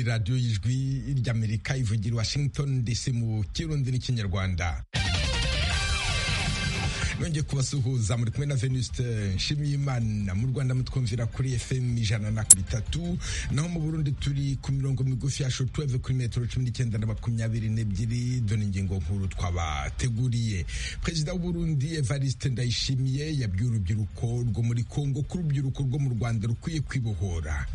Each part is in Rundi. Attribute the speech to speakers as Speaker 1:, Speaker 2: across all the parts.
Speaker 1: radiyo y'ijwi ry'Amerika ivugira Washington DC mu Kirundi n'Ikinyarwanda. Nongeye kubasuhuza muri kumwe na Venuste Nshimiyimana. Mu Rwanda mutwumvira kuri FM 103, naho mu Burundi turi ku mirongo migufi ya shortwave kuri metero 19 na 22. Dore ingingo nkuru twabateguriye. Perezida w'u Burundi Evariste Ndayishimiye yabwiye urubyiruko rwo muri Kongo ko urubyiruko rwo mu Rwanda rukwiye kwibohora.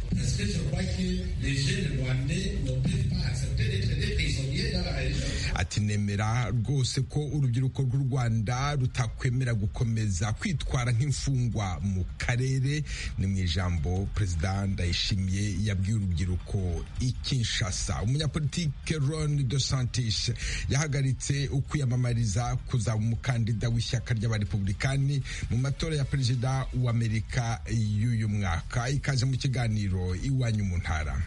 Speaker 1: Ati nemera rwose ko urubyiruko rw'u Rwanda rutakwemera gukomeza kwitwara nk'imfungwa mu karere. Ni mu ijambo Perezida Ndayishimiye yabwiye urubyiruko i Kinshasa. Umunyapolitike Ron Dos Santos yahagaritse ukwiyamamariza kuzaba umukandida w'ishyaka ry'abarepublikani mu matora ya perezida w'Amerika y'uyu mwaka. Ikaze mu kiganiro Iwanyu mu Ntara.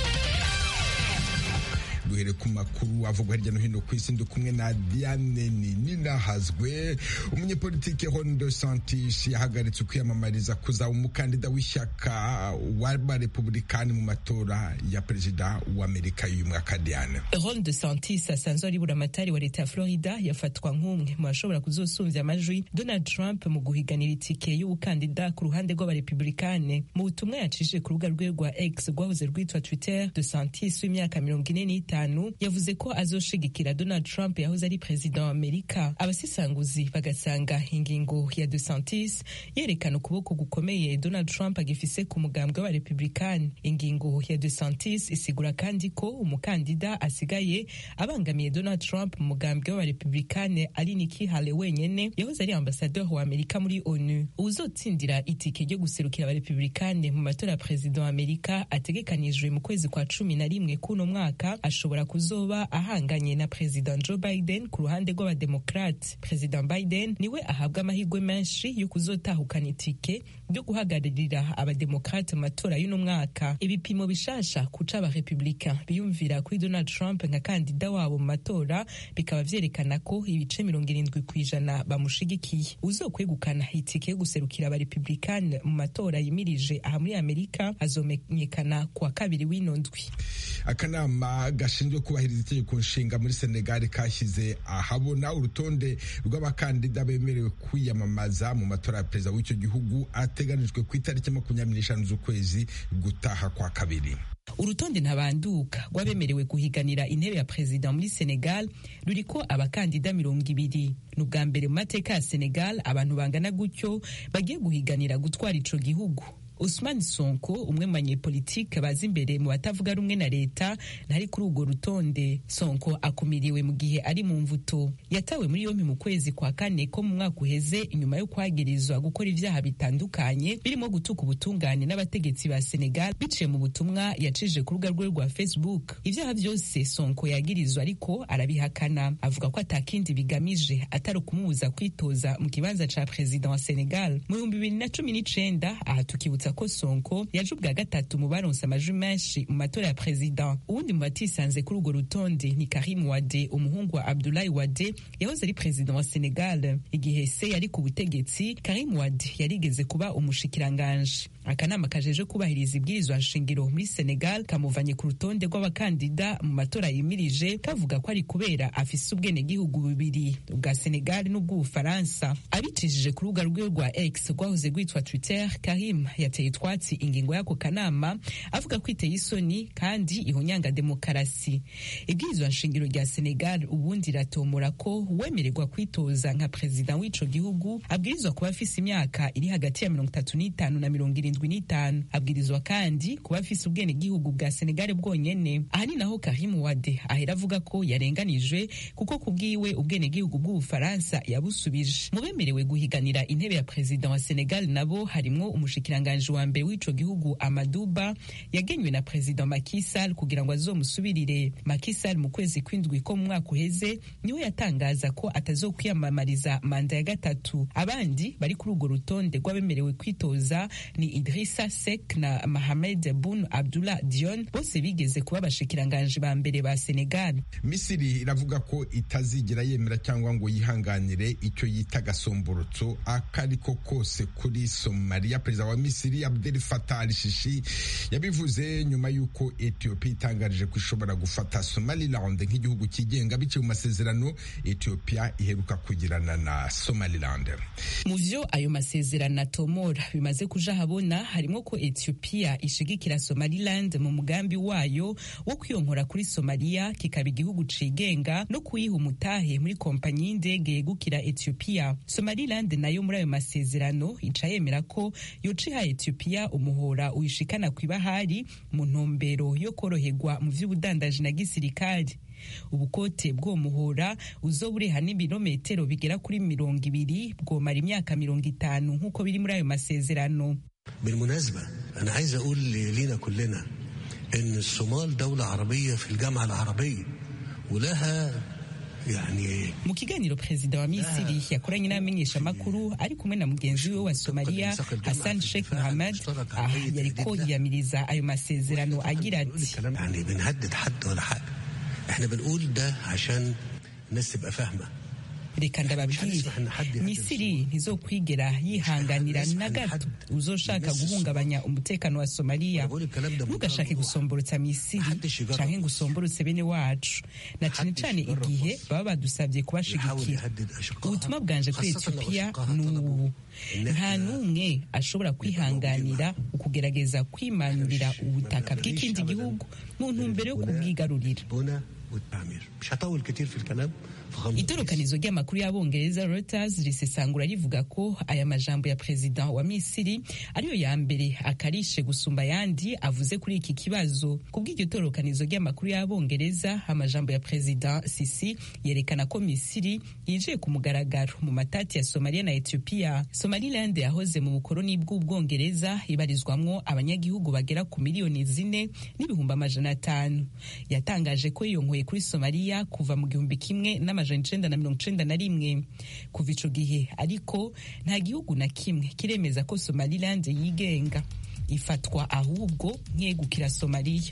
Speaker 1: Duhere ku makuru avugwa hirya no hino ku isi, ndi kumwe na Diane Ninahazwe. Umunyapolitike Ron Dos Santos yahagaritse ukwiyamamariza kuzaba umukandida w'ishyaka w'abarepublikani mu matora ya perezida w'Amerika y'uyu mwaka. Diane,
Speaker 2: Ron Dos Santos asanzwe ari buramatari wa leta ya Florida yafatwa nk'umwe mu bashobora kuzosumbya amajwi Donald Trump mu guhiganira itike y'ubukandida ku ruhande rw'abarepublikani. Mu butumwa yacishije ku rubuga rwe rwa X rwahoze rwitwa Twitter, Dos Santos w'imyaka 45 yavuze ko azoshigikira Donald Trump yahoze ari perezida wa Amerika. Abasisanguzi bagasanga ingingo ya Dos Santos yerekana ukuboko gukomeye Donald Trump agifise ku mugambwe wa Republican. Ingingo ya Dos Santos isigura kandi ko umukandida asigaye abangamiye Donald Trump mu mugambwe wa Republican ari Nikki Haley wenyene yahoze ari ambassadeur wa Amerika muri ONU. Uzotsindira itike ryo guserukira aba Republican mu matora ya perezida wa Amerika ategekanijwe mu kwezi kwa 11 kuno mwaka ashobora kuzoba ahanganye na President Joe Biden ku ruhande rw'abademokrate. President Biden niwe ahabwa amahirwe menshi yo kuzotahukana itike ryo guhagararira abademokrate mu matora y'uno mwaka. Ibipimo bishasha kuca abarepublika biyumvira kuri Donald Trump nka kandida wabo mu matora bikaba vyerekana ko ibice 70% bamushigikiye. Uzokwegukana itike yo guserukira abarepublikani mu matora yimirije aha muri Amerika azomenyekana kuwa kabiri w'inondwi.
Speaker 1: Akanama gashinzwe kubahiriza itegeko nshinga muri Senegal kashyize ahabona urutonde rw'abakandida bemerewe kwiyamamaza mu matora ya perezida w'icyo gihugu ateganijwe ku itariki 25 z'ukwezi gutaha kwa kabiri.
Speaker 2: Urutonde ntabanduka rw'abemerewe guhiganira intebe ya perezida muri Senegal ruriko abakandida 200. N'ubwa mbere mu mateka ya Senegal abantu bangana gutyo bagiye guhiganira gutwara ico gihugu. Ousmane Sonko, umwe mu banyepolitike baza imbere mu batavuga rumwe na leta, ntari kuri urwo rutonde. Sonko akumiriwe mu gihe ari mu mvuto. Yatawe muri yompi mu kwezi kwa kane ko mu mwaka uheze inyuma yo kwagirizwa gukora ivyaha bitandukanye birimo gutuka ubutungane n'abategetsi ba Senegal biciye mu butumwa yacishije ku rubuga rwe rwa Facebook. Ivyaha vyose Sonko yagirizwa ariko arabihakana, avuga ko atakindi bigamije atari ukumubuza kwitoza mu kibanza ca president wa Senegal. Mu 2019 aha tukibutsa ko Sonko yaje ubwa gatatu mu baronse amajwi menshi mu matora ya president. Uwundi mu batisanze kuri urwo rutonde ni Karim Wade, umuhungu wa Abdoulaye Wade yahoze ari president wa Senegal. Igihe se yari ku butegetsi, Karim Wade yarigeze kuba umushikiranganje. Akanama kajeje kubahiriza ibwirizwa nshingiro muri Senegal kamuvanye ku rutonde rw'abakandida mu matora yimirije, kavuga ko ari kubera afise ubwene gihugu bubiri, ubwa Senegal n'ubw'Ubufaransa. Abicishije ku rubuga rwe rwa X rwahoze rwitwa Twitter, Karim yateye twatsi ingingo y'ako kanama avuga ko iteye isoni kandi ihonyanga demokarasi. Ibwirizwa nshingiro rya Senegal ubundi ratomora ko wemererwa kwitoza nka perezida w'ico gihugu abwirizwa kuba afise imyaka iri hagati ya 35 na 75. Abwirizwa kandi kuba afise ubwene gihugu bwa Senegal bwonyene. Aha ni naho Karim Wade ahera avuga ko yarenganijwe kuko kubwiwe ubwene gihugu bw'Ubufaransa yabusubije. Mu bemerewe guhiganira intebe ya perezida wa Senegal nabo harimwo umushikiranganje wa mbere w'ico gihugu Amadou Ba yagenywe na President Macky Sall kugira ngo azomusubirire. Macky Sall mu kwezi kw'indwi ko mu mwaka uheze niwe yatangaza ko atazokwiyamamariza manda ya gatatu. Abandi bari kuri urwo rutonde rw'abemerewe kwitoza ni Idrissa Seck na Mohamed Boun Abdallah Dionne bose bigeze kuba abashikiranganje ba mbere ba Senegal.
Speaker 1: Misiri iravuga ko itazigera yemera cyangwa ngo yihanganire icyo yita gasomborotso akariko kose kuri Somalia. Perezida wa Misiri Abdel Fattah al-Sisi yabivuze nyuma y'uko Ethiopia itangarije ko ishobora gufata Somaliland nk'igihugu kigenga biciye mu masezerano Ethiopia iheruka kugirana na Somaliland.
Speaker 2: Mu vyo ayo masezerano atomora bimaze kuja habona harimo ko Ethiopia ishigikira Somaliland mu mugambi wayo wo kwiyonkora kuri Somalia kikaba igihugu cigenga no kuyiha umutahe muri kompanyi y'indege yegukira Ethiopia. Somaliland nayo muri ayo masezerano ica yemera ko yociha Ethiopia umuhora uyishikana kw'ibahari mu ntumbero yo koroherwa mu vy'ubudandaji na gisirikari. Ubukote bw'uwo muhora uzobureha n'ibirometero bigera kuri 200 bwomara imyaka 50 nk'uko biri muri ayo masezerano.
Speaker 3: بالمناسبة أنا عايز أقول لينا كلنا إن الصومال دولة عربية في الجامعة العربية ولها
Speaker 2: mu kiganiro perezida wa Misiri yakoranye n'abamenyesha makuru ari kumwe na mugenzi we wa Somalia Hassan Sheikh Mohammed yariko yiyamiriza ayo masezerano agira ati reka ndababwire Misiri ntizokwigera yihanganira na gato uzoshaka guhungabanya umutekano wa Somalia. Ntugashake gusomborotsa Misiri canke gusomborotse bene wacu, na cane cane igihe baba badusabye kubashigikira. Ubutumwa bwanje kuri Ethiopia n'ubu: nta n'umwe ashobora kwihanganira ukugerageza kwimanurira ubutaka bw'ikindi gihugu mu ntumbero yo kubwigarurira. Itorokanizo ry'amakuru y'Abongereza Reuters risesangura rivuga ko aya majambo ya perezida wa Misiri ariyo ya mbere akarishe gusumba yandi avuze kuri iki kibazo. Kubw'iryo torokanizo ry'amakuru y'Abongereza, amajambo ya perezida Sisi yerekana ko Misiri yinjiye ku mugaragaro mu matati ya Somalia na Ethiopia. Somaliland yahoze mu bukoloni bw'Ubwongereza ibarizwamwo abanyagihugu bagera ku miliyoni 4 n'ibihumbi 500. Yatangaje ko yiyonkoye kuri Somalia kuva mu 1991. Kuva ico gihe ariko nta gihugu na kimwe kiremeza ko Somaliland yigenga, ifatwa ahubwo nk'egukira Somalia.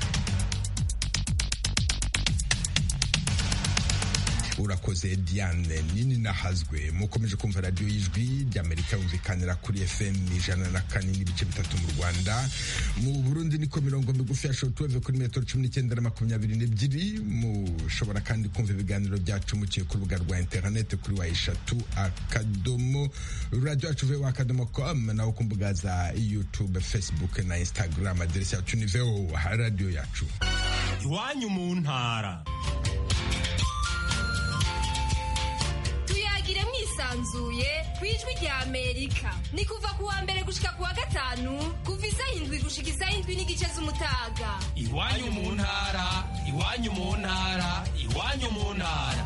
Speaker 1: Urakoze Diane nini nahazwe. Mukomeje kumva radio y'Ijwi ry'Amerika yumvikanira kuri FM 104.3 mu Rwanda. Mu Burundi niko mirongo migufi ya shortwave kuri metero 19 na 22. Mushobora kandi kumva ibiganiro byacu muciye ku rubuga rwa internet kuri wa3.radio.com naho ku mbuga za YouTube, Facebook na Instagram. Aderesi yacu ni VOA radio yacu.
Speaker 4: Iwanyu mu ntara.
Speaker 5: Sanzuye kwijwi rya Amerika ni kuva kuwa mbere gushika kuwa gatanu kuva isaha 7 gushika isaha 7 n'igice z'umutaga.
Speaker 4: Iwanyu mu ntara, iwanyu mu ntara, iwanyu mu ntara.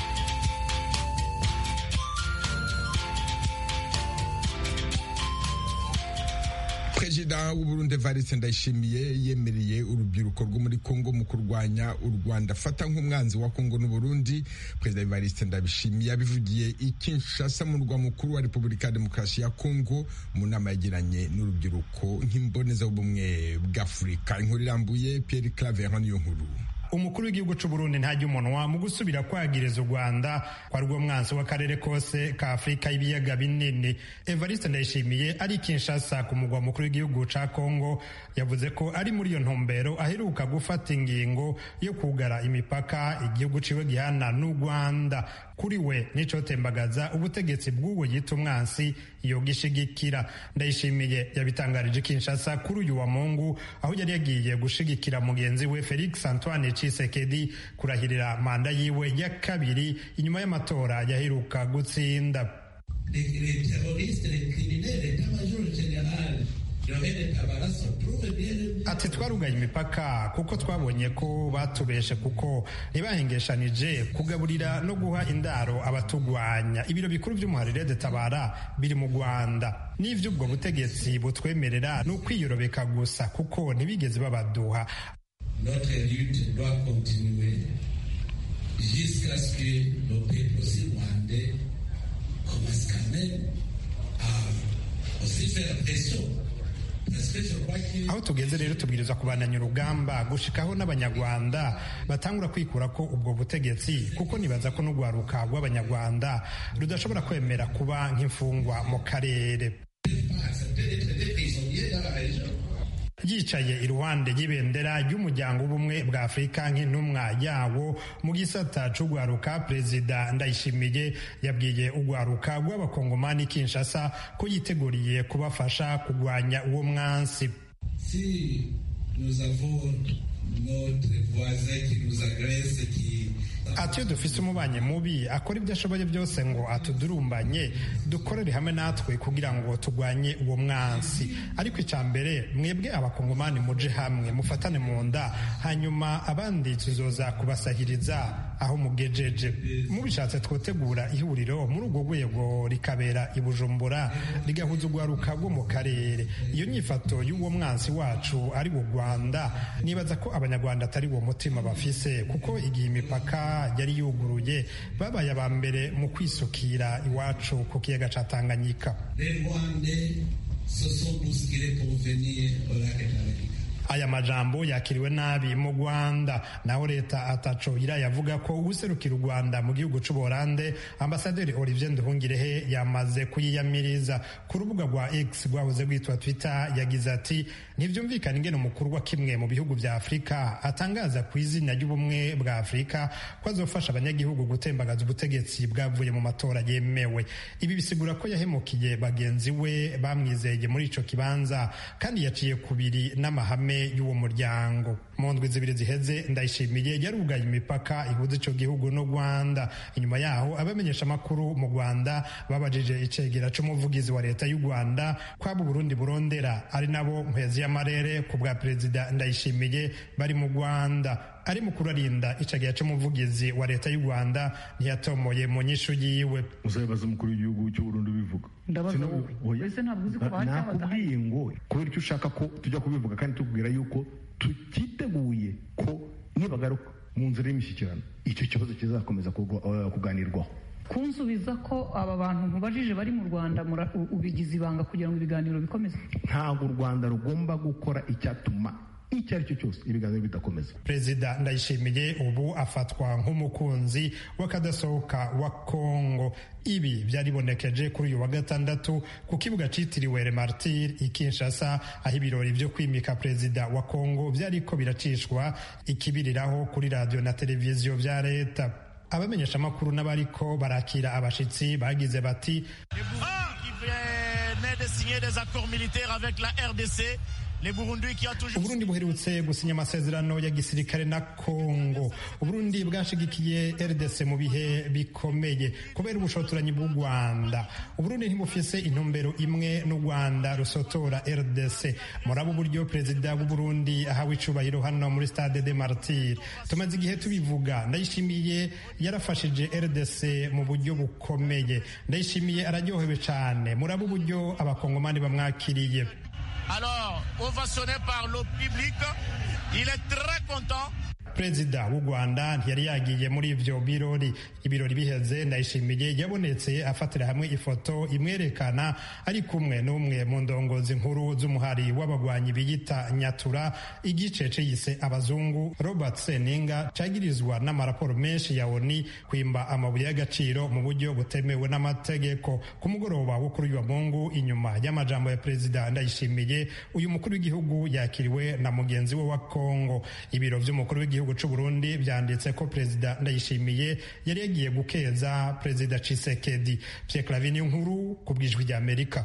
Speaker 1: Perezida w'u Burundi Evariste Ndayishimiye yemereye urubyiruko rwo muri Kongo mu kurwanya u Rwanda afata nk'umwanzi wa Kongo n'u Burundi. Perezida Evariste Ndayishimiye yabivugiye i Kinshasa mu murwa mukuru wa Repubulika ya Demokarasi ya Kongo mu nama yagiranye n'urubyiruko nk'imboneza y'ubumwe bw'Afurika. Inkuru irambuye Pierre Claver niyo nkuru.
Speaker 6: Umukuru w'igihugu cy'u Burundi ntajya umunwa mu gusubira kwagiriza u Rwanda kwa rwo mwansi w'akarere kose ka Afrika y'ibiyaga binini. Evariste Ndayishimiye ari Kinshasa ku mugwa mukuru w'igihugu ca Kongo yavuze ko ari muri iyo ntumbero aheruka gufata ingingo yo kugara imipaka igihugu ciwe gihana n'u Rwanda. Kuri we nico tembagaza ubutegetsi bw'uwo yita umwansi yo gishigikira. Ndayishimiye yabitangarije Kinshasa kuri uyu wa Mungu aho yari yagiye gushigikira mugenzi we Felix Antoine Tshisekedi kurahirira manda yiwe ya kabiri inyuma y'amatora yaheruka gutsinda. Ati twarugaye imipaka kuko twabonye ko batubeshe kuko ntibahengeshanije kugaburira no guha indaro abatugwanya. Ibiro bikuru by'umuharire de Tabara biri mu Rwanda. N'ivy'ubwo butegetsi butwemerera no kwiyorobeka gusa kuko ntibigeze babaduha.
Speaker 7: Notre lutte doit continuer jusqu'à ce que le peuple aussi rwandais commence quand même à aussi faire pression
Speaker 6: aho tugeze rero tubwirizwa kubandanya urugamba gushikaho n'abanyarwanda batangura kwikura ko ubwo butegetsi, kuko nibaza ko n'urwaruka rw'abanyarwanda rudashobora kwemera kuba nk'imfungwa mu karere. Yicaye iruhande y'ibendera ry'umuryango w'ubumwe bwa Afurika nk'intumwa yawo mu gisata c'urwaruka, Perezida Ndayishimiye yabwiye urwaruka rw'abakongomani Kinshasa ko yiteguriye kubafasha kurwanya uwo mwansi.
Speaker 7: Si nous avons notre voisin qui nous agresse,
Speaker 6: ati iyo dufise umubanyi mubi akora ibyo ashoboye byose ngo atudurumbanye, dukorere hamwe natwe kugira ngo turwanye uwo mwansi. Ariko icya mbere, mwebwe abakongomani muje hamwe mufatane mu nda, hanyuma abandi tuzoza kubasahiriza aho mugejeje. Mubishatse twotegura ihuriro muri urwo rwego rikabera i Bujumbura, rigahuza urwaruka rwo mu karere. Iyo nyifato y'uwo mwansi wacu ari wo Rwanda, nibaza ko abanyarwanda atari uwo mutima bafise, kuko igihe imipaka yari yuguruye babaye aba mbere mu kwisukira iwacu ku kiyaga ca Tanganyika. Aya majambo yakiriwe nabi mu Rwanda, naho leta ataco irayavuga ko userukira u Rwanda mu gihugu c'Ubuholande Ambasaderi Olivier Nduhungirehe yamaze kuyiyamiriza. Ku rubuga rwa X rwahoze rwitwa Twitter yagize ati ntivyumvikana ingene umukuru wa kimwe mu bihugu vya Afurika atangaza ku izina ry'ubumwe bwa Afurika ko azofasha abanyagihugu gutembagaza ubutegetsi bwavuye mu matora yemewe. Ibi bisigura ko yahemukiye bagenzi we bamwizeye muri ico kibanza, kandi yaciye kubiri n'amahame y'uwo muryango. Mu ndwi zibiri ziheze Ndayishimiye yarugaye imipaka ihuza ico gihugu no Rwanda. Inyuma yaho abamenyesha makuru mu Rwanda babajije icegera c'umuvugizi wa leta y'u Rwanda kwabo Burundi burondera ari nabo Nkwezi y'amarere ku bwa Perezida Ndayishimiye bari mu Rwanda. Ari mukuru arinda icegera c'umuvugizi wa leta y'u Rwanda ntiyatomoye mu nyishu yiwe.
Speaker 8: Uzabaza umukuru w'igihugu cy'u Burundi bivuga.
Speaker 9: Ndabaza wowe. Ese ntabwo uzi ko
Speaker 8: nakubwiye ngo kubera icyo ushaka ko tujya kubivuga, kandi tubwira yuko tutiteguye ko nibagaruka mu nzira y'imishyikirano icyo kibazo kizakomeza kuganirwaho.
Speaker 9: Kunsubiza ko aba bantu nkubajije bari mu Rwanda ubigize ibanga kugira ngo ibiganiro bikomeze.
Speaker 8: Ntabwo u Rwanda rugomba gukora icyatuma icyo ari cyo cyose ibiganiro bidakomeza.
Speaker 6: Perezida Ndayishimiye ubu afatwa nk'umukunzi w'akadasohoka wa Kongo. Ibi byaribonekeje kuri uyu wa gatandatu ku kibuga citiriwe Le Martyr i Kinshasa, aho ibirori vyo kwimika perezida wa Kongo vyariko biracishwa ikibiriraho kuri radio na televiziyo vya leta. Abamenyesha makuru n'abariko barakira abashitsi bagize bati Uburundi buherutse gusinya amasezerano ya gisirikare na Kongo. Uburundi bwashigikiye RDC mu bihe bikomeye kubera ubushotoranyi bw'u Rwanda. Uburundi ntibufise intumbero imwe n'u Rwanda rusotora RDC. Murabo uburyo perezida w'u Burundi ahawe icubahiro hano muri Stade de Martyr. Tumaze igihe tubivuga. Ndayishimiye yarafashije RDC mu buryo bukomeye. Ndayishimiye araryohewe cane. Murabo uburyo abakongomani bamwakiriye.
Speaker 10: Alors, ovationné par le public, il est très content.
Speaker 6: Perezida w'u Rwanda ntiyari yagiye muri ivyo birori. Ibirori biheze Ndayishimiye yabonetse afatira hamwe ifoto imwerekana ari kumwe n'umwe mu ndongozi nkuru z'umuhari w'abagwanyi biyita Nyatura, igice ciyise abazungu Robert Seninga cagirizwa n'amaraporo menshi ya ONU kwimba amabuye y'agaciro mu buryo butemewe n'amategeko. Ku mugoroba wo kuri uyu Mungu, inyuma y'amajambo ya Perezida Ndayishimiye, uyu mukuru w'igihugu yakiriwe na mugenzi we wa Kongo. Ibiro vy'umukuru w'igihugu c'u Burundi vyanditse ko Perezida Ndayishimiye yari yagiye gukeza Perezida Tshisekedi. Pierre Clavin nkuru ku bw'ijwi rya Amerika.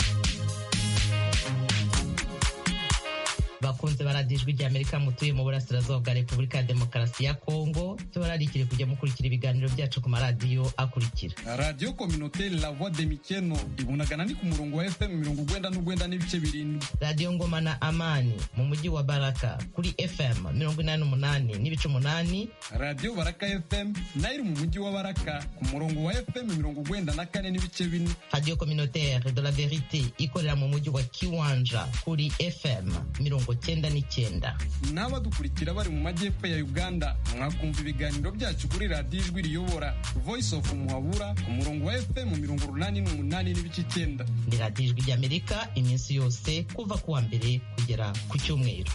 Speaker 11: Bakunze baradijwe rya Amerika mutuye mu burasirazuba bwa Repubulika ya Demokarasi ya Kongo, tubararikire kujya mukurikira ibiganiro byacu ku maradiyo akurikira:
Speaker 12: Radio Communautaire La Voix de Mikeno ibunagana ni ku murongo wa FM 99 n'ibice birindwi.
Speaker 11: Radio Ngoma na Amani mu mujyi wa Baraka kuri FM 88 n'ibice 8.
Speaker 12: Radio Baraka FM nayo mu mujyi wa Baraka ku murongo wa FM 94 n'ibice 4.
Speaker 11: Radio Communautaire de la Vérité ikorera dukorera mu mujyi wa Kiwanja kuri FM 99.
Speaker 12: n'abadukurikira bari mu majyepfo ya Uganda mwakumva ibiganiro byacu kuri radiyo ijwi riyobora Voice of Muhabura ku murongo wa FM 88.9.
Speaker 11: Ni radiyo ijwi ry'Amerika iminsi yose kuva ku wa mbere kugera ku cyumweru.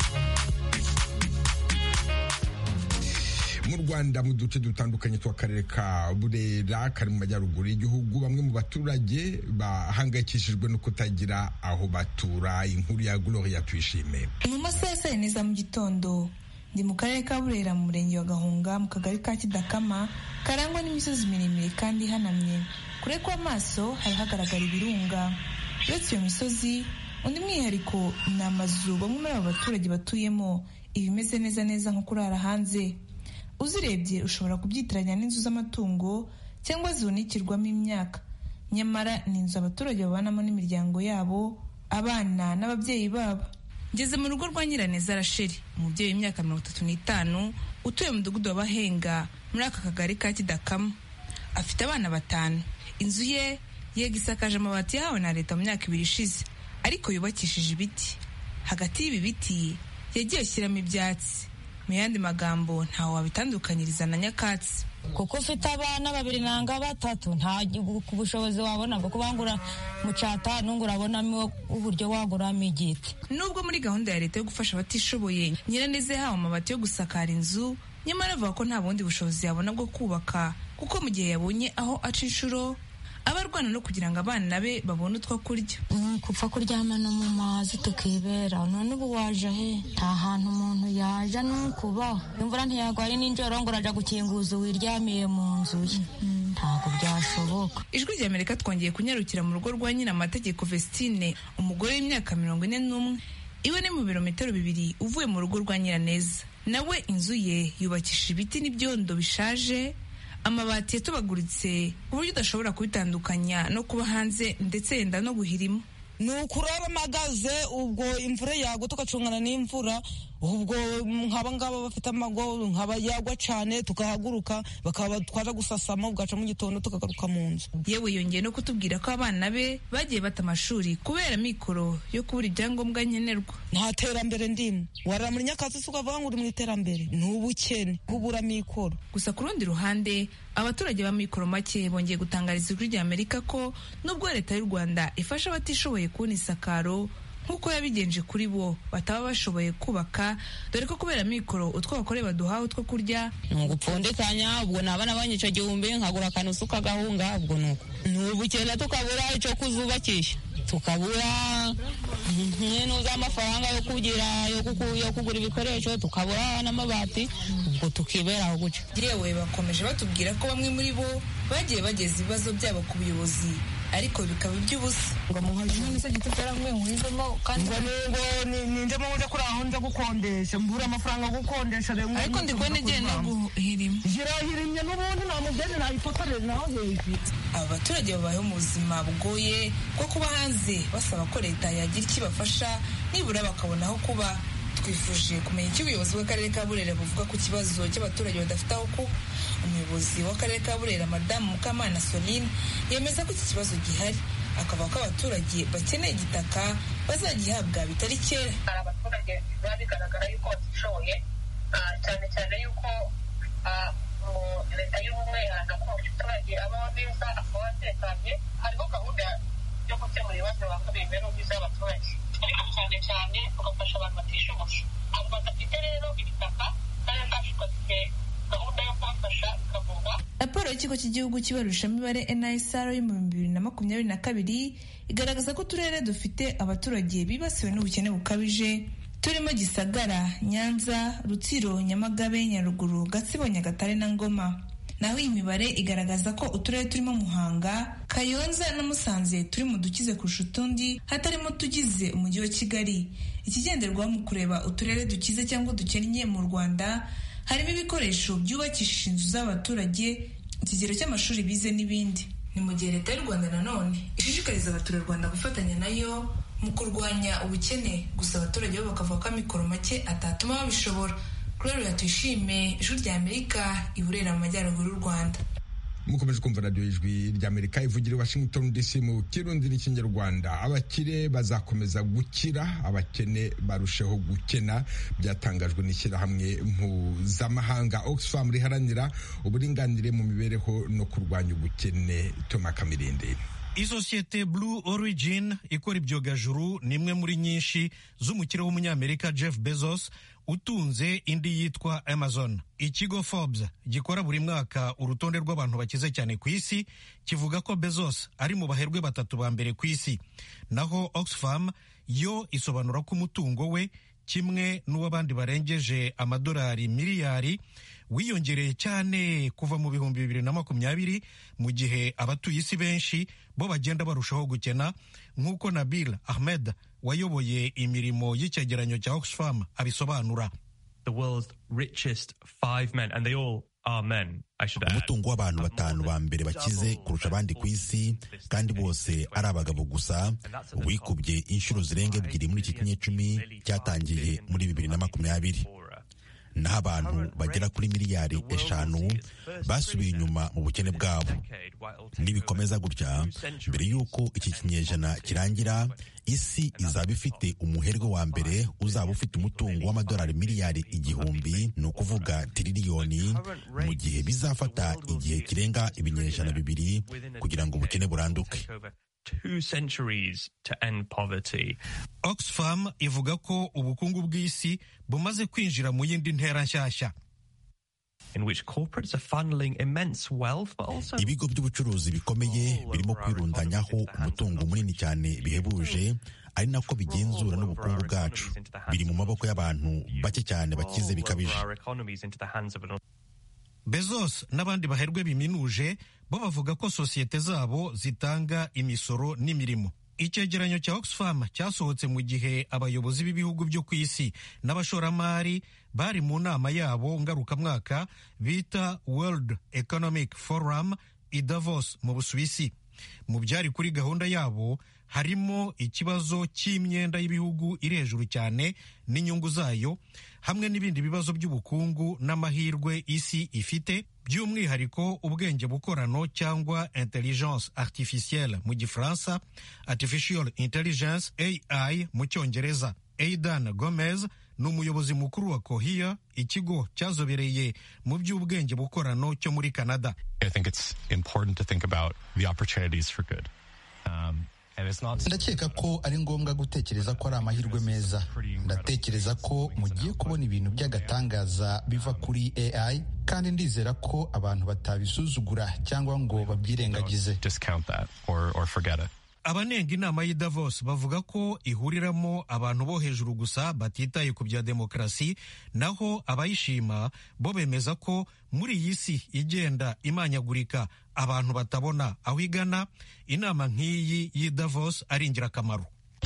Speaker 1: mu Rwanda mu duce dutandukanye tw'akarere ka Burera kari mu majyaruguru y'igihugu, bamwe mu baturage bahangayikishijwe no kutagira aho batura. Inkuru ya Gloria Tuyishime.
Speaker 13: Mu masaha ya saa yine za mu gitondo ndi mu karere ka Burera mu murenge wa Gahunga mu kagari ka Kidakama karangwa n'imisozi miremire kandi ihanamye. Kure kw'amaso hari hagaragara ibirunga. Uretse iyo misozi, undi mwihariko ni amazu bamwe muri abo baturage batuyemo, ibimeze neza nko kurara hanze. Uzirebye ushobora kubyitiranya n'inzu z'amatungo cyangwa zihunikirwamo imyaka, nyamara ni inzu abaturage babanamo n'imiryango yabo, abana n'ababyeyi babo. Ngeze mu rugo rwa Nyiraneza Rasheli, umubyeyi w'imyaka 35 utuye mu mudugudu wa Bahenga muri aka kagari ka Kidakama. Afite abana 5. Inzu ye yega isakaje amabati yahawe na leta mu myaka 2 ishize, ariko yubakishije ibiti. Hagati y'ibi biti yagiye ashyiramo ibyatsi. Mu yandi magambo ntawe wabitandukanyiriza na nyakatsi.
Speaker 14: Kuko ufite abana 2 nanga 3 nta ku bushobozi wabona bwo kubangura mucata nungura abonamo uburyo waguramo igiti.
Speaker 13: Nubwo muri gahunda ya leta yo gufasha abatishoboye Nyiraneze hawe amabati yo gusakara inzu, nyamara avuga ko nta bundi bushobozi yabona bwo kubaka, kuko mu gihe yabonye aho aca inshuro abarwana no kugira ngo abana be babone utwo kurya.
Speaker 14: Kupfa kuryama no mu mazi tukibera, none ubu waje he? Nta hantu umuntu yaja nukubaho. Imvura ntiyagwaye n'injoro ngo uraja gukinguza wiryamiye mu nzu ye. Ntabwo byashoboka.
Speaker 13: Ijwi ry'Amerika twongeye kunyarukira mu rugo rwa nyina amategeko Vestine, umugore w'imyaka 41. Iwe ni mu birometero 2 uvuye mu rugo rwa Nyiraneza. Nawe inzu ye yubakishije ibiti n'ibyondo bishaje, amabati yatubaguritse uburyo udashobora kubitandukanya no kuba hanze, ndetse yenda no guhirima.
Speaker 15: Nukuraba magaze ubwo imvura yagwa tukacungana n'imvura, ubwo nkaba ngaba bafite amago nkaba yagwa cyane tukahaguruka bakaba twaje gusasama ugaca mu gitondo tukagaruka mu nzu.
Speaker 13: Yewe yongeye no kutubwira ko abana be bagiye bata amashuri kubera mikoro yo kubura ibyangombwa nkenerwa.
Speaker 15: Nta terambere ndimo, warara muri nyakatsi ukavuga ngo uri mu iterambere, n'ubukene kubura mikoro.
Speaker 13: Gusa ku rundi ruhande abaturage ba mikoro make bongeye gutangariza Ijwi ry'Amerika ko nubwo leta y'u Rwanda ifasha abatishoboye kubona isakaro nk'uko yabigenje kuri bo, bataba bashoboye kubaka, dore ko kubera mikoro utwo bakoreye baduhawe utwo kurya
Speaker 14: ngupfundikanya. Ubwo nabana banyica gihumbi nkagura akantu suka gahunga, ubwo nuko n'ubukene tukabura icyo kuzubakisha, tukabura n'intu z'amafaranga yo kugira yo kugura ibikoresho, tukabura n'amabati, ubwo tukiberaho gutyo.
Speaker 13: Yewe bakomeje batubwira ko bamwe muri bo bagiye bageza ibibazo byabo ku buyobozi, ariko bikaba iby'ubusa.
Speaker 15: Ninjemo uje kuri aho nja gukondesha, mbura amafaranga yo gukondesha,
Speaker 13: ariko ndi kubona igenda guhirima
Speaker 15: hirimye n'ubundi nta mugeni nayifotorera naho hejuru.
Speaker 13: Abaturage babayeho mu buzima bugoye bwo kuba hanze, basaba ko leta yagira ikibafasha nibura bakabona aho kuba. Twifuje kumenya icyo ubuyobozi bw'akarere ka Burera buvuga ku kibazo cy'abaturage badafite aho kuba. Umuyobozi w'akarere ka Burera Madamu Mukamana Soline yemeza ko iki kibazo gihari, akavuga ko abaturage bakeneye igitaka bazagihabwa bitari kera.
Speaker 16: Hari abaturage biba bigaragara yuko batishoboye, cyane cyane yuko leta y'ubumwe yaza ko umuturage abaho neza akaba atekanye. Hariho gahunda yo gukemura ibibazo bakoreye imibereho myiza y'abaturage, ariko cyane cyane ugafasha abantu batishoboye. Abo badafite rero ibitaka kandi kacu gafite gahunda yo kubafasha bikavurwa.
Speaker 13: Raporo y'ikigo cy'igihugu cy'ibarurishamibare NISR yo mu 2022 igaragaza ko uturere dufite abaturage bibasiwe n'ubukene bukabije turimo Gisagara, Nyanza, Rutsiro, Nyamagabe, Nyaruguru, Gatsibo, Nyagatare na Ngoma. Naho iyi mibare igaragaza ko uturere turimo Muhanga, Kayonza na Musanze turi mu dukize kurusha utundi, hatarimo tugize umujyi wa Kigali. Ikigenderwaho mu kureba uturere dukize cyangwa dukennye mu Rwanda harimo ibikoresho byubakishije inzu z'abaturage, ikigero cy'amashuri bize n'ibindi. Ni mu gihe leta y'u Rwanda nanone ishishikariza abaturarwanda gufatanya nayo mu kurwanya ubukene, gusa abaturage bo bakavuga ko amikoro make atatuma babishobora. Gloria Tuyishime, Ijwi ry'Amerika, i Burera mu majyaruguru y'u Rwanda.
Speaker 1: mukomeje kumva radiyo y'ijwi ry'Amerika ivugira i Washington DC mu Kirundi n'Ikinyarwanda. Abakire bazakomeza gukira, abakene barusheho gukena, byatangajwe n'ishyirahamwe mpuzamahanga Oxfam riharanira uburinganire mu mibereho no kurwanya ubukene. Thomas Kamirinde.
Speaker 17: Isosiyete Blue Origin ikora ibyogajuru ni imwe muri nyinshi z'umukire w'umunyamerika Jeff Bezos utunze indi yitwa Amazon. Ikigo Forbes gikora buri mwaka urutonde rw'abantu bakize cyane ku isi kivuga ko Bezos ari mu baherwe batatu ba mbere ku isi, naho Oxfam yo isobanura ko umutungo we kimwe n'uw'abandi barengeje amadolari miliyari wiyongereye cyane kuva mu 2020 mu gihe abatuye isi benshi bo bagenda barushaho gukena, nk'uko Nabil Ahmed wayoboye imirimo y'icyegeranyo cya Oxfam abisobanura.
Speaker 18: Umutungo w'abantu batanu ba mbere bakize kurusha abandi ku isi kandi bose ari abagabo gusa wikubye inshuro zirenga ebyiri muri iki kinyecumi cyatangiye muri 2020. naho abantu bagera kuri miliyari 5 basubiye inyuma mu bukene bwabo. Nibikomeza gutya, mbere y'uko iki kinyejana kirangira, isi izaba ifite umuherwe wa mbere uzaba ufite umutungo w'amadolari miliyari 1,000, ni ukuvuga tiriliyoni, mu gihe bizafata igihe kirenga ibinyejana 2 kugira ngo ubukene buranduke.
Speaker 19: 2 centuries to end poverty.
Speaker 17: Oxfam ivuga ko ubukungu bw'isi bumaze kwinjira mu yindi ntera nshyashya.
Speaker 19: In which corporates are funneling immense wealth, but also
Speaker 18: ibigo by'ubucuruzi bikomeye birimo kwirundanyaho umutungo munini cyane bihebuje, ari nako bigenzura n'ubukungu bwacu. Biri mu maboko y'abantu bake cyane bakize bikabije.
Speaker 17: Bezos n'abandi baherwe biminuje bo bavuga ko sosiyete zabo zitanga imisoro n'imirimo. Icyegeranyo cya Oxfam cyasohotse mu gihe abayobozi b'ibihugu byo ku isi n'abashoramari bari mu nama yabo ngarukamwaka bita World Economic Forum i Davos mu Busuwisi. Mu byari kuri gahunda yabo harimo ikibazo cy'imyenda y'ibihugu iri hejuru cyane n'inyungu zayo, hamwe n'ibindi bibazo by'ubukungu n'amahirwe isi ifite, by'umwihariko ubwenge bukorano cyangwa intelligence artificielle mu Gifaransa, artificial intelligence AI mu Cyongereza. Aidan Gomez ni umuyobozi mukuru wa Cohere, ikigo cyazobereye mu by'ubwenge bukorano cyo muri Canada.
Speaker 20: I think it's important to think about the opportunities for good.
Speaker 21: Ndakeka ko ari ngombwa gutekereza ko ari amahirwe meza. Ndatekereza ko mugiye kubona ibintu by'agatangaza biva kuri AI, kandi ndizera ko abantu batabisuzugura cyangwa ngo babyirengagize.
Speaker 17: Abanenga inama y'i Davos bavuga ko ihuriramo abantu bo hejuru gusa batitaye ku bya demokarasi, naho abayishima bo bemeza ko muri iyi si igenda imanyagurika abantu batabona aho igana, inama nk'iyi y'i Davos ari ingirakamaro.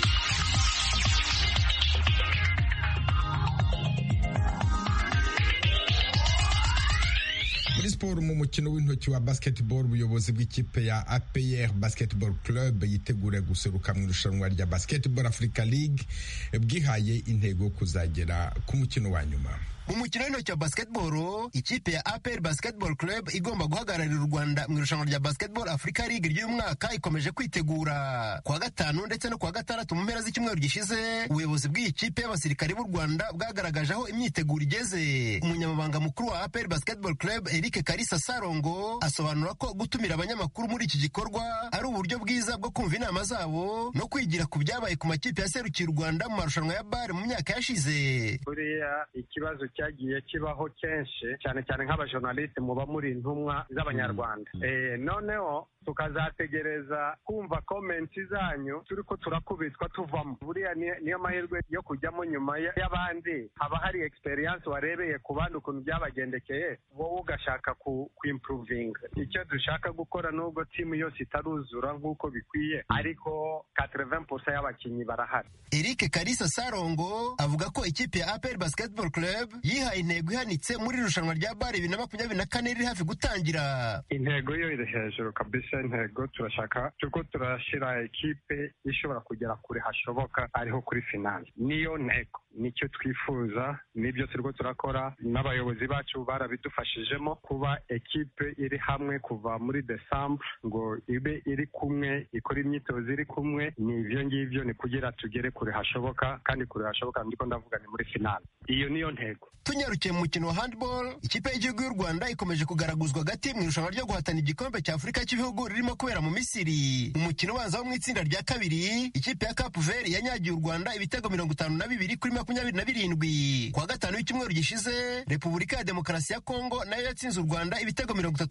Speaker 1: Muri siporo, mu mukino w'intoki wa basketball, ubuyobozi bw'ikipe ya APR Basketball Club yitegura guseruka mu irushanwa rya Basketball Africa League bwihaye intego kuzagera ku mukino wa nyuma.
Speaker 22: Mu mukino w'intoki wa basketball, ikipe ya APR Basketball Club igomba guhagararira u Rwanda mu irushanwa rya Basketball Africa League ry'uyu mwaka ikomeje kwitegura. Kuwa gatanu ndetse no kuwa gatandatu mu mpera z'icyumweru gishize, ubuyobozi bw'iyi kipe y'abasirikare b'u Rwanda bwagaragaje aho imyiteguro igeze. Umunyamabanga mukuru wa APR Basketball Club Eric Kalisa Sarongo asobanura ko gutumira abanyamakuru muri iki gikorwa ari uburyo bwiza bwo kumva inama zabo no kwigira ku byabaye ku makipe yaserukiye u Rwanda mu marushanwa ya BAR mu myaka yashize.
Speaker 23: Buriya ikibazo cyagiye kibaho kenshi, cyane cyane nk'abajournaliste muba muri intumwa z'abanyarwanda. Noneho tukazategereza kumva comments zanyu turiko turakubitwa tuvamo. Buriya niyo mahirwe yo kujyamo nyuma y'abandi, haba hari experience warebeye ku bandi ukuntu byabagendekeye, wowe ugashaka ku-improving. Icyo dushaka gukora nubwo timu yose itaruzura nk'uko bikwiye, ariko 80% y'abakinnyi barahari.
Speaker 22: Eric Kalisa Sarongo avuga ko ikipe ya APR Basketball Club yihaye intego ihanitse muri irushanwa rya BAR 2024 riri hafi gutangira.
Speaker 23: Intego yo iri hejuru kabisa. Intego turashaka turashyira ekipe ishobora kugera kure hashoboka, ariho kuri finale. Niyo ntego nicyo twifuza, n'ibyo turiko turakora, n'abayobozi bacu barabidufashijemo kuba ekipe iri hamwe kuva muri Desembre ngo ibe iri kumwe ikora imyitozo iri kumwe. Ni ivyo ngivyo, ni kugira tugere kure hashoboka, kandi kure hashoboka ndiko ndavuga ni muri finale. Iyo niyo ntego.
Speaker 22: Tunyarukiye mu mukino wa handball, ikipe y'igihugu y'u Rwanda ikomeje kugaraguzwa gati mu irushanwa ryo guhatana igikombe cya Afurika cy'ibihugu ririmo kubera mu Misiri. Umukino ubanza wo mu itsinda rya kabiri, ikipe ya Cape Verde yanyagiye u Rwanda ibitego 52-27. Kwa gatanu w'icyumweru gishize, Repubulika ya Demokarasi ya Kongo nayo yatsinze u Rwanda ibitego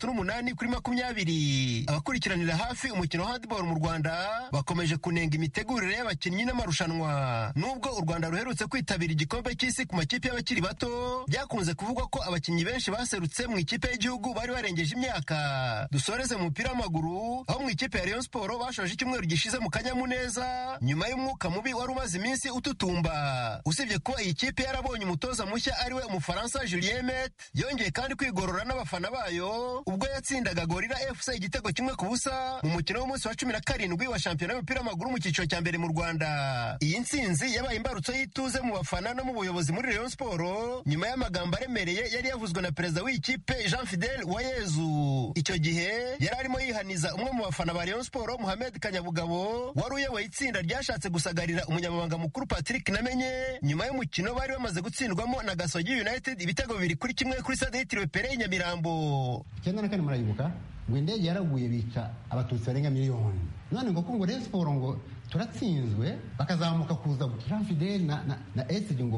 Speaker 22: 38-20. Abakurikiranira hafi umukino wa handball mu Rwanda bakomeje kunenga imitegurire y'abakinnyi n'amarushanwa. Nubwo u Rwanda ruherutse kwitabira igikombe cy'isi ku makipe y'abakiri bato, byakunze kuvugwa ko abakinnyi benshi baserutse mu ikipe y'igihugu bari barengeje imyaka. Dusoreze mu mupira w'amaguru, aho mu ikipe ya Rayon Sport bashoje icyumweru gishize mu kanyamuneza nyuma y'umwuka mubi wari umaze iminsi ututumba. Usibye ko iyi kipe yarabonye umutoza mushya ariwe Umufaransa Julien Met, yongeye kandi kwigorora n'abafana bayo ubwo yatsindaga Gorilla FC igitego 1-0 mu mukino w'umunsi wa 17 wa shampiyona y'umupira w'amaguru mu cyiciro cya mbere mu Rwanda. Iyi ntsinzi yabaye imbarutso y'ituze mu bafana no mu buyobozi muri Rayon Sport nyuma y'amagambo aremereye yari yavuzwe na perezida w'iyi kipe Jean Fidel Uwayezu. Icyo gihe yari arimo yihaniza umwe mu bafana ba Rayon Sport, Mohamed Kanyabugabo, wari uyoboye itsinda ryashatse gusagarira umunyamabanga mukuru Patrick Namenye nyuma y'umukino bari bamaze gutsindwamo na Gasogi United ibitego 2-1 kuri stade yitiriwe Pele i Nyamirambo.
Speaker 2: Cyenda na kane murayibuka ngo indege yaraguye bica abatutsi barenga miliyoni. None ngo kungo Rayon Sport ngo turatsinzwe bakazamuka kuza Jean Fidel na SG ngo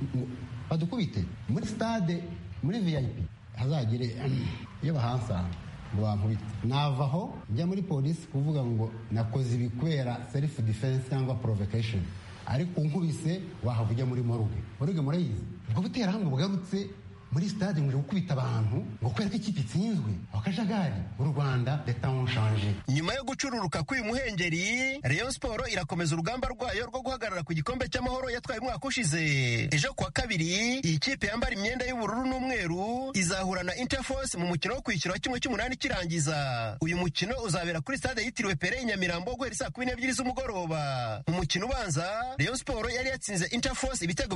Speaker 2: badukubite muri stade muri VIP hazagire iyo bahansanga ngo bankubite. Navaho njya muri polisi kuvuga ngo nakoze ibikwera self defense cyangwa provocation, ariko unkubise wahavuga muri morgue murayizi. Ubwo butera hamwe bugarutse muri stade ngo gukubita abantu ngo kwera ko ikipe itsinzwe akajagari u Rwanda detanshanje.
Speaker 22: Nyuma yo gucururuka k'uyu muhengeri, Rayon Sport irakomeza urugamba rwayo rwo guhagarara ku gikombe cy'amahoro yatwaye umwaka ushize. Ejo kwa kabiri, iyi kipe yambara imyenda y'ubururu n'umweru izahura na Interforce mu mukino wo kwishyura wa 1/8 kirangiza. Uyu mukino uzabera kuri stade yitiriwe Pele i Nyamirambo guhera saa 12 z'umugoroba. Mu mukino ubanza, Rayon Sport yari yatsinze Interforce ibitego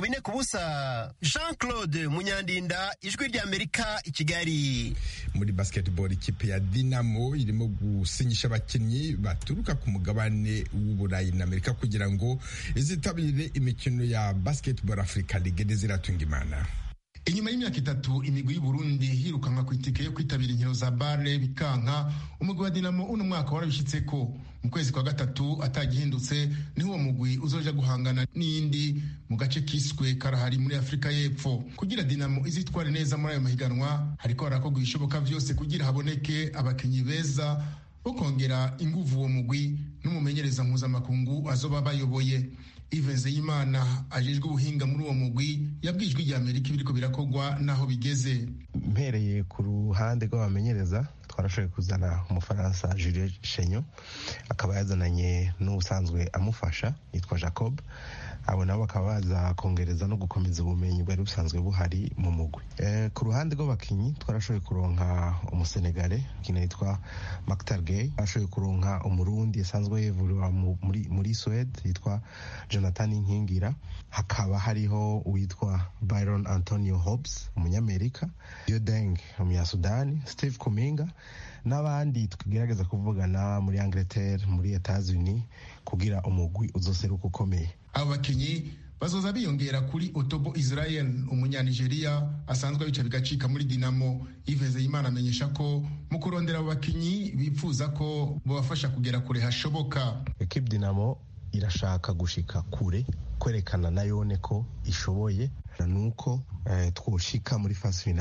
Speaker 22: 4-0. Jean-Claude Munyandinda, Ijwi ry'Amerika i Kigali.
Speaker 1: Muri basketball, ikipe ya Dinamo irimo gusinyisha abakinnyi baturuka ku mugabane w'Uburayi na Amerika kugira ngo izitabire imikino ya Basketball Africa League ziratunga imana.
Speaker 3: Inyuma y'imyaka 3 imigwi y'u Burundi hirukanka ku itike yo kwitabira inkino za Barre bikanka, umugwi wa Dinamo uno mwaka warabishitse ko mu kwezi kwa gatatu atagihindutse niho uwo mugwi uzoja guhangana n'indi mu gace kiswe Karahari muri Afrika y'Epfo. Kugira Dinamo izitware neza muri ayo mahiganwa, hariko harakorwa ibishoboka vyose kugira haboneke abakinyi beza bo kongera inguvu uwo mugwi n'umumenyereza mpuzamakungu azoba bayoboye. Ivenze y'Imana ajejwe ubuhinga muri uwo mugwi yabwijwe rya Amerika ibiriko birakogwa naho bigeze.
Speaker 5: Mpereye ku ruhande rw'abamenyereza, twarashoboye kuzana umufaransa Julien Chenyo, akaba yazananye n'ubusanzwe amufasha yitwa Jacob. Abo nabo bakaba baza kongereza no gukomeza ubumenyi bwari busanzwe buhari mu mugwi. Ku ruhande rw'abakinyi twarashoboye kuronka umusenegale kina yitwa Maktar Gay, ashoboye kuronka umurundi yasanzwe yevuriwa muri Sweden yitwa Jonathan Nkingira, hakaba hariho uwitwa Byron Antonio Hobbs umunyamerika, Diodeng umunyasudani, Steve Kuminga n'abandi tukigerageza kuvugana muri Angleterre, muri Etats-Unis kugira umugwi uzoseruka ukomeye.
Speaker 3: Abo bakinyi bazoza biyongera kuri Otobo Israel umunyanigeria asanzwe bica bigacika muri Dinamo. Iveze y'Imana amenyesha ko mu kurondera abo bakinyi bipfuza ko bobafasha kugera kure hashoboka.
Speaker 5: Equipe Dinamo irashaka gushika kure, kwerekana nayone ko ishoboye, nuko twoshika muri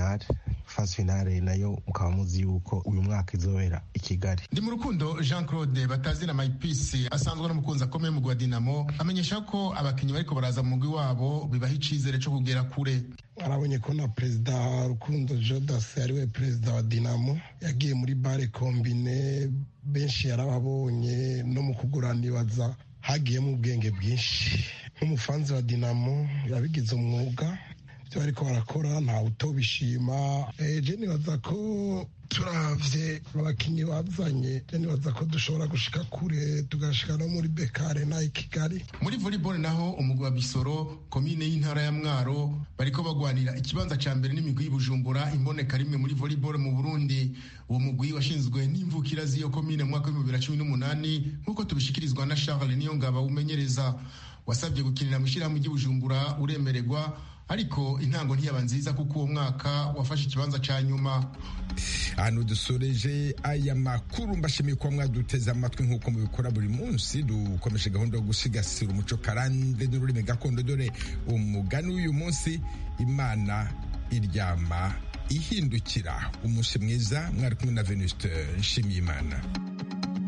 Speaker 5: phase finale nayo mukaba muzi yuko uyu mwaka izobera i Kigali.
Speaker 3: Ndi mu Rukundo Jean-Claude batazina Maypisi asanzwe n'umukunzi akomeye mu gwa Dinamo amenyesha ko abakinyi bariko baraza mu mugwi wabo bibaha icizere cyo kugera kure.
Speaker 24: Arabonye ko na Perezida Rukundo Jodas ariwe Perezida wa Dinamo yagiye muri bare kombine, benshi yarababonye no mu kuguranibaza hagiyemo ubwenge bwinshi. Nk'umufanzi wa Dinamo yabigize umwuga, ibyo bariko barakora ntawe utobishima. Je nibaza ko turavye abakinyi bazanye nibaza ko dushobora gushika kure tugashika no muri Bekare na Kigali.
Speaker 3: Muri volleyball naho umugwi wa Bisoro komine y'intara ya Mwaro bariko bagwanira ikibanza ca mbere n'imigwi y'Ibujumbura imboneka rimwe muri volleyball mu Burundi. Uwo mugwi washinzwe n'imvukira z'iyo komine mu mwaka wa 2018 nk'uko tubishikirizwa na Charles Niyongaba umenyereza. Wasabye gukinira mu shirahamwe ry'Ibujumbura uremererwa, ariko intango ntiyaba nziza kuko uwo mwaka wafashe ikibanza ca nyuma.
Speaker 1: Hano dusoreje aya makuru, mbashimiye ko mwaduteze amatwi nk'uko mubikora buri munsi. Dukomeje gahunda yo gusigasira umuco karande n'ururimi gakondo, dore umugani w'uyu munsi: Imana iryama ihindukira. Umunsi mwiza, mwari kumwe na Venuste Nshimiyimana.